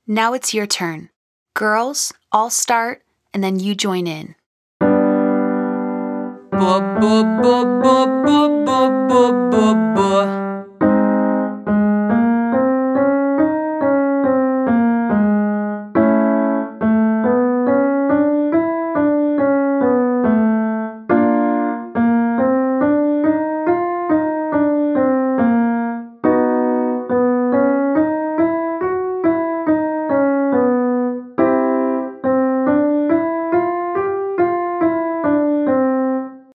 Now it's your turn. Girls, I'll start, and then you join in. Boop, boop, boop, boop, boop, boop, boop.